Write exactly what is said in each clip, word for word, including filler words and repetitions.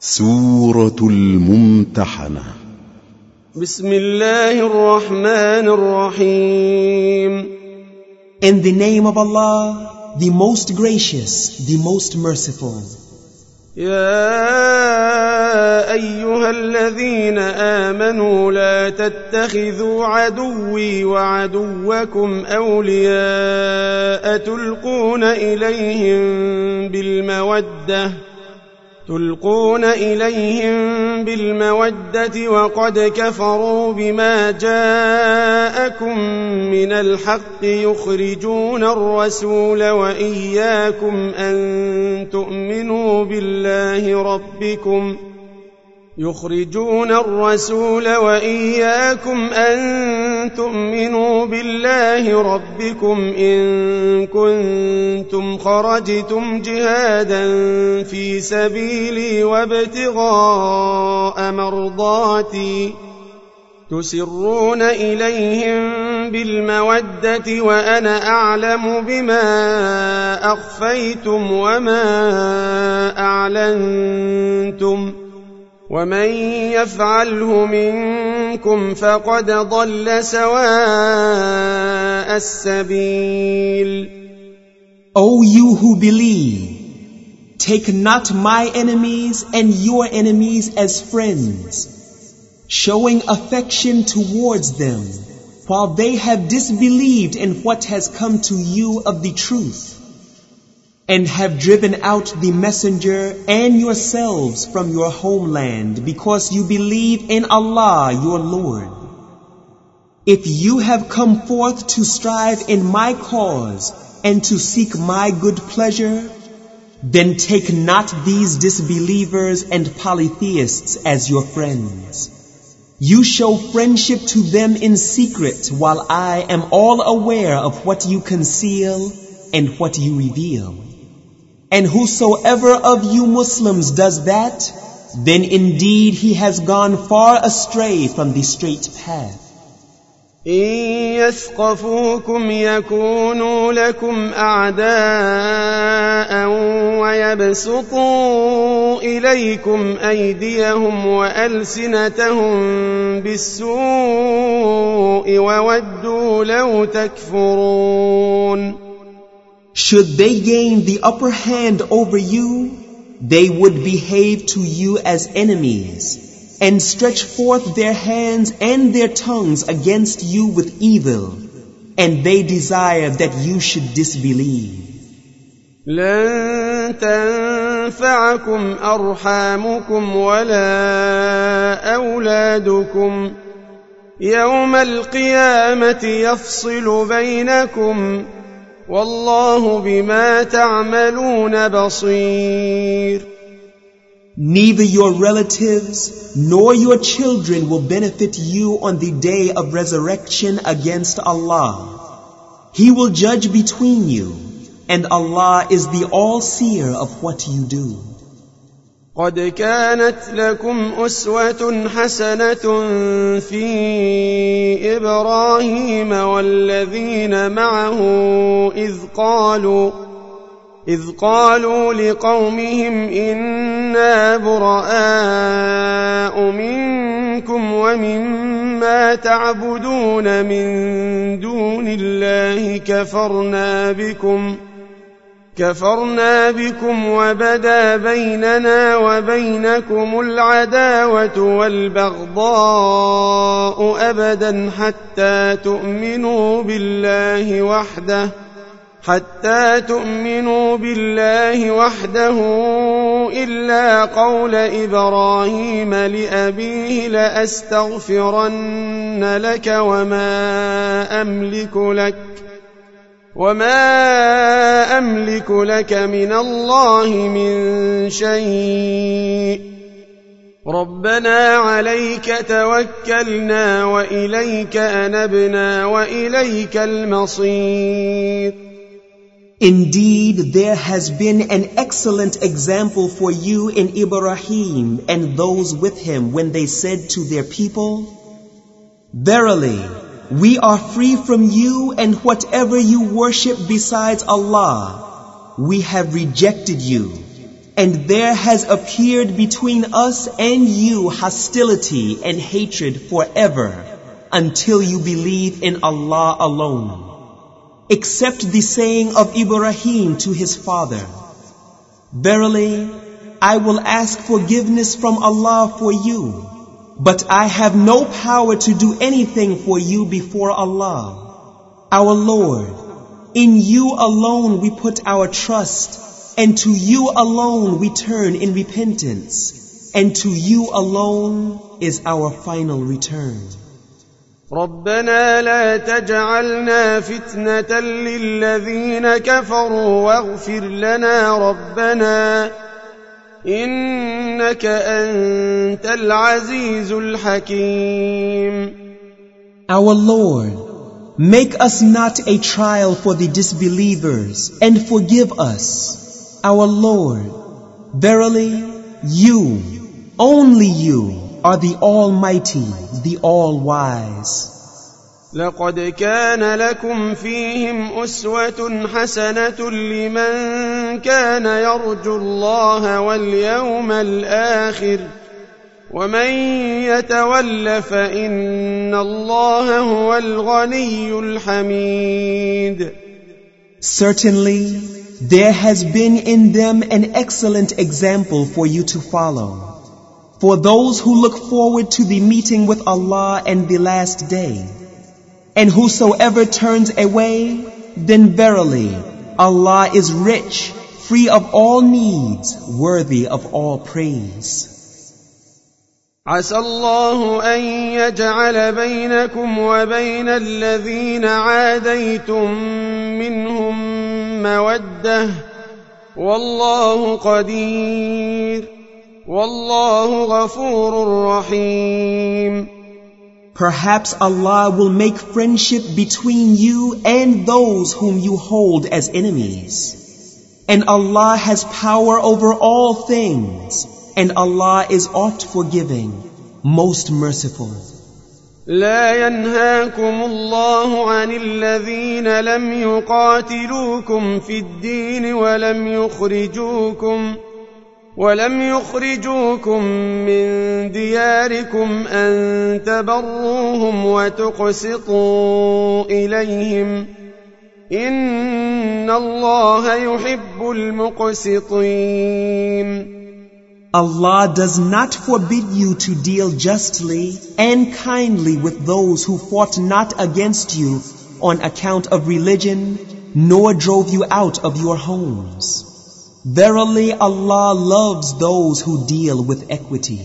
سورة الممتحنة. بسم الله الرحمن الرحيم. In the name of Allah, the most gracious, the most merciful. يا أيها الذين آمنوا لا تتخذوا عدوي وعدوكم أولياء تلقون إليهم بالمودة تلقون إليهم بالمودة وقد كفروا بما جاءكم من الحق يخرجون الرسول وإياكم أن تؤمنوا بالله ربكم يخرجون الرسول وإياكم أن تؤمنوا بالله ربكم إن كنتم خرجتم جهادا في سبيلي وابتغاء مرضاتي تسرون إليهم بالمودة وأنا أعلم بما أخفيتم وما أعلنتم ومن يفعله منكم فقد ضل سواء السبيل. O you who believe, take not my enemies and your enemies as friends, showing affection towards them, while they have disbelieved in what has come to you of the truth, and have driven out the messenger and yourselves from your homeland because you believe in Allah your Lord. If you have come forth to strive in my cause and to seek my good pleasure, then take not these disbelievers and polytheists as your friends. You show friendship to them in secret while I am all aware of what you conceal and what you reveal. And whosoever of you Muslims does that, then indeed he has gone far astray from the straight path. إن يثقفوكم يكونوا لكم أعداء ويبسطوا إليكم أيديهم وألسنتهم بالسوء وودوا لو تكفرون. Should they gain the upper hand over you, they would behave to you as enemies and stretch forth their hands and their tongues against you with evil, and they desire that you should disbelieve. لن تنفعكم أرحامكم ولا أولادكم يوم القيامة يفصل بينكم والله بما تعملون بصير. Neither your relatives nor your children will benefit you on the day of resurrection against Allah. He will judge between you, and Allah is the all-seer of what you do. قد كانت لكم أسوة حسنة في إبراهيم والذين معه إذ قالوا إذ قالوا لقومهم إنا براء منكم ومما تعبدون من دون الله كفرنا بكم كفرنا بكم وبدا بيننا وبينكم العداوة والبغضاء أبدا حتى تؤمنوا بالله وحده حتى تؤمنوا بالله وحده إلا قول إبراهيم لأبيه لأستغفرن لك وما أملك لك وما أملك لك من الله من شيء ربنا عليك توكلنا وإليك أنبنا وإليك المصير. Indeed, there has been an excellent example for you in Ibrahim and those with him when they said to their people, Verily, we are free from you and whatever you worship besides Allah. We have rejected you, And there has appeared between us and you hostility and hatred forever until you believe in Allah alone, except the saying of Ibrahim to his father, "Verily, I will ask forgiveness from Allah for you, but I have no power to do anything for you before Allah. Our Lord, in you alone we put our trust, and to you alone we turn in repentance, and to you alone is our final return." ربنا لا تجعلنا فتنة للذين كفروا واغفر لنا ربنا إنك أنت العزيز الحكيم. Our Lord, make us not a trial for the disbelievers, and forgive us. Our Lord, verily, you, only you, are the Almighty, the All-Wise. لقد كان لكم فيهم أسوة حسنة لمن كان يرجو الله واليوم الآخر ومن يتول فإن الله هو الغني الحميد. Certainly, there has been in them an excellent example for you to follow, for those who look forward to the meeting with Allah and the last day. And whosoever turns away, then verily Allah is rich, free of all needs, worthy of all praise. عسى الله أن يجعل بينكم وبين الذين عاديتم منهم مودة والله قدير والله غفور رحيم. Perhaps Allah will make friendship between you and those whom you hold as enemies. And Allah has power over all things, and Allah is oft forgiving, most merciful. لا ينهاكم الله عن الذين لم يقاتلوكم في الدين ولم يخرجوكم ولم يخرجوكم من دياركم أن تبروهم وتقسطوا إليهم إن الله يحب المقسطين. Allah does not forbid you to deal justly and kindly with those who fought not against you on account of religion, nor drove you out of your homes. Verily Allah loves those who deal with equity.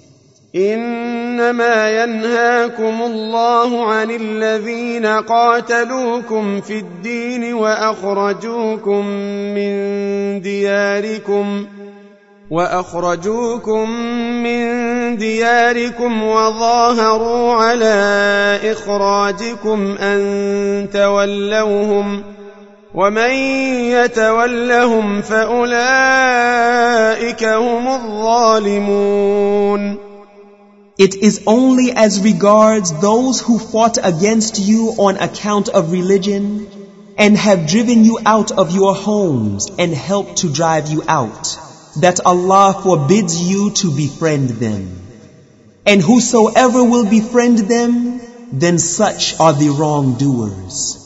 إنما ينهاكم الله عن الذين قاتلوكم في الدين وأخرجوكم من دياركم وأخرجوكم من دياركم وظاهروا على إخراجكم أن تولوهم ومن يتولهم فأولئك هم الظالمون. It is only as regards those who fought against you on account of religion and have driven you out of your homes and helped to drive you out, that Allah forbids you to befriend them. And whosoever will befriend them, then such are the wrongdoers.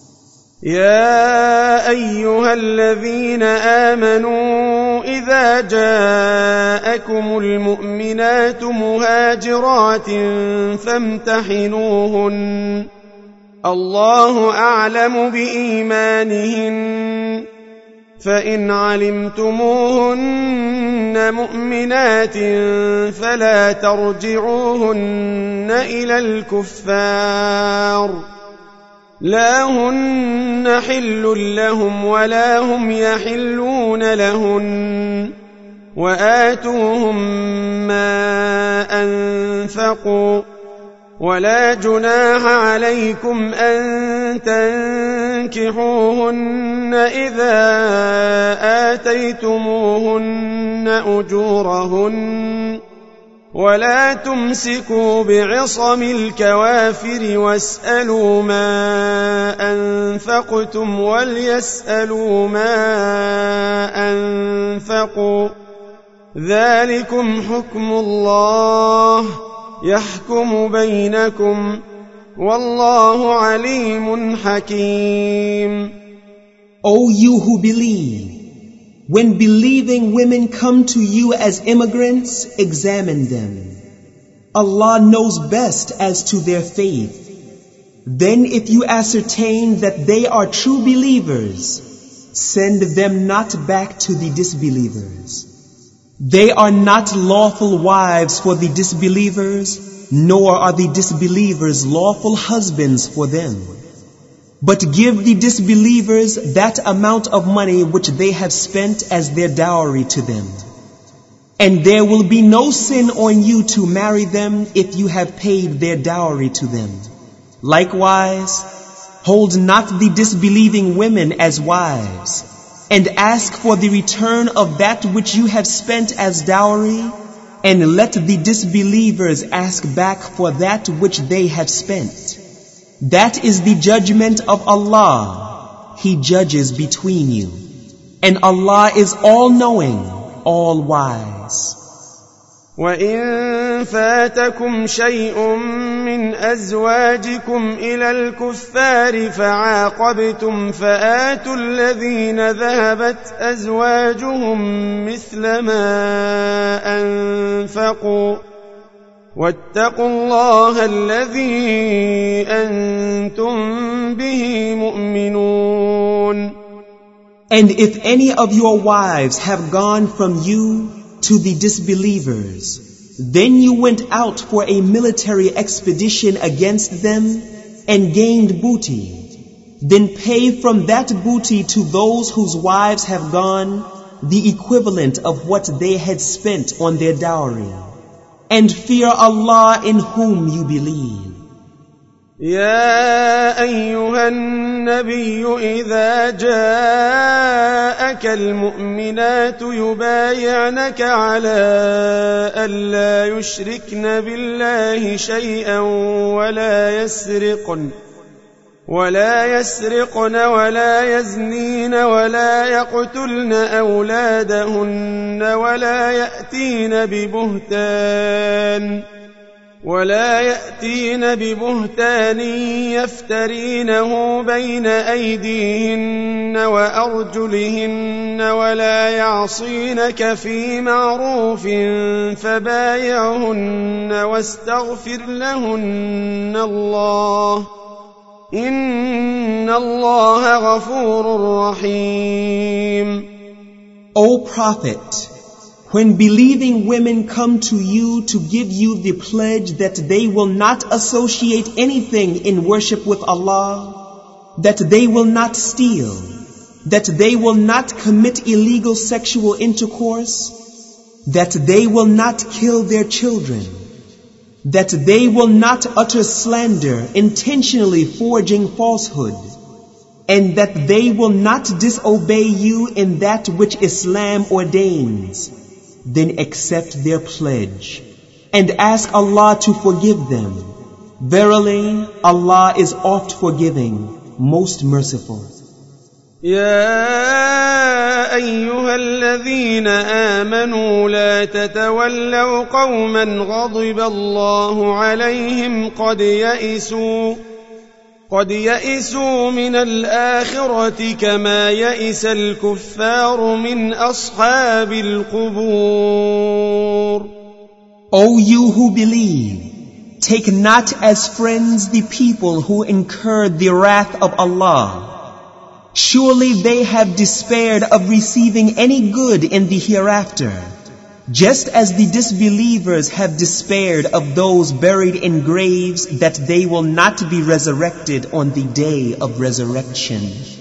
يا أيها الذين آمنوا إذا جاءكم المؤمنات مهاجرات فامتحنوهن الله أعلم بإيمانهن فإن علمتموهن مؤمنات فلا ترجعوهن إلى الكفار لا هن حل لهم ولا هم يحلون لهن وآتوهم ما أنفقوا ولا جناح عليكم أن تنكحوهن إذا آتيتموهن أجورهن ولا تمسكوا بعصم الكوافر واسألوا ما أنفقتم وليسألوا ما أنفقوا ذلكم حكم الله يحكم بينكم والله عليم حكيم. O you who believe, when believing women come to you as immigrants, examine them. Allah knows best as to their faith. Then if you ascertain that they are true believers, send them not back to the disbelievers. They are not lawful wives for the disbelievers, nor are the disbelievers lawful husbands for them. But give the disbelievers that amount of money which they have spent as their dowry to them. And there will be no sin on you to marry them if you have paid their dowry to them. Likewise, hold not the disbelieving women as wives, and ask for the return of that which you have spent as dowry, and let the disbelievers ask back for that which they have spent. That is the judgment of Allah. He judges between you. And Allah is all-knowing, all-wise. وَإِن فَاتَكُمْ شَيْءٌ مِّنْ أَزْوَاجِكُمْ إِلَى الْكُفَّارِ فَعَاقَبْتُمْ فَآتُوا الَّذِينَ ذَهَبَتْ أَزْوَاجُهُمْ مِثْلَ مَا أَنفَقُوا وَاتَّقُوا اللَّهَ الَّذِي أَنْتُمْ بِهِ مُؤْمِنُونَ. And if any of your wives have gone from you to the disbelievers, then you went out for a military expedition against them and gained booty, then pay from that booty to those whose wives have gone the equivalent of what they had spent on their dowry, and fear Allah in whom you believe. يا أيها النبي إذا جاءك المؤمنات يبايعنك على ألا يشركن بالله شيئا ولا يسرقن ولا يسرقن ولا يزنين ولا يقتلن أولادهن ولا يأتين ببهتان ولا يأتين ببهتان يفترينه بين أيديهن وأرجلهن ولا يعصينك في معروف فبايعهن واستغفر لهن الله إن الله غفور رحيم. O Prophet, when believing women come to you to give you the pledge that they will not associate anything in worship with Allah, that they will not steal, that they will not commit illegal sexual intercourse, that they will not kill their children, that they will not utter slander, intentionally forging falsehood, and that they will not disobey you in that which Islam ordains, then accept their pledge and ask Allah to forgive them. Verily, Allah is oft forgiving, most merciful. يا أيها الذين آمنوا لا تتولوا قوما غضب الله عليهم قد يئسوا قد يئسوا من الآخرة كما يئس الكفار من أصحاب القبور. O you who believe, take not as friends the people who incur the wrath of Allah. Surely they have despaired of receiving any good in the hereafter, just as the disbelievers have despaired of those buried in graves that they will not be resurrected on the day of resurrection.